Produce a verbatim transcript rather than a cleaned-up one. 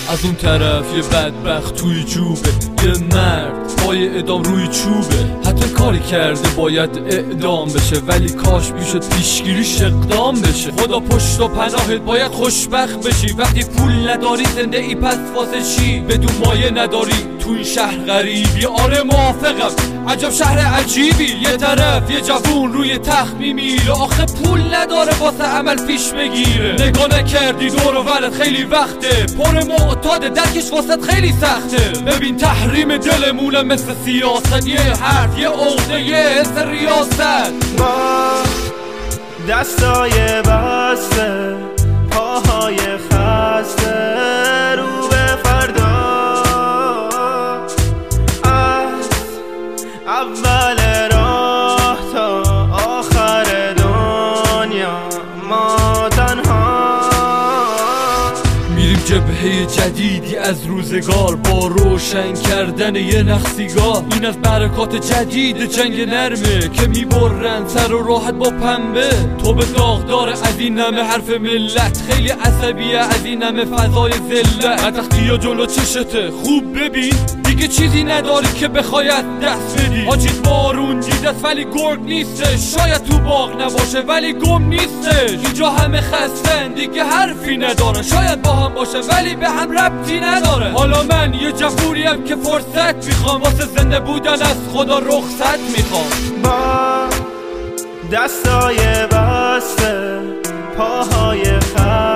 از اون طرف یه بدبخت توی جوبه، یه مرد پای اعدام روی چوبه. حتی کاری کرده باید اعدام بشه، ولی کاش میشد پیشگیریش اقدام بشه. خدا پشت و پناهت باید خوشبخت بشی، وقتی پول نداری زنده ای پس واسه چی؟ بدون مایه نداری تو این شهر غریبی. آره موافقم، عجب شهر عجیبی. یه طرف یه جوون روی تخت میمیره، آخه پول نداره واسه عمل پیش بگیره. نگاه نکردی دور و برت خیلی وقته، پر معتاده درکش واسط خیلی سخته. ببین تحریم دلمونه مثل سیاست، یه حرف یه عقده یه حس ریاست. ما دستای بسته، پاهای خسته، رو به فردا. از اول راه تا آخر دنیا ما تنها میریم جبهه جدیدی از روزگار، با روشن کردن یه نخ سیگار. این از برکات جدید جنگ نرمه که میبرن سر و راحت با پنبه. تو به داغدار از این همه حرف ملت، خیلی عصبیه از این همه فضای ذلت. وقتی یا جلو چشته خوب ببین، دیگه چیزی نداری که بخواید دست بدی. آجید بارون دیدست ولی گرگ نیستش، شاید تو باغ نباشه ولی گم نیستش. اینجا همه خستن دیگه حرفی ندارن، شاید با هم باشه ولی به هم ربطی نداره. حالا من یه جفوریم که فرصت میخوام، واسه زنده بودن از خدا رخصت میخوام. با دستای بسته، پاهای خسته،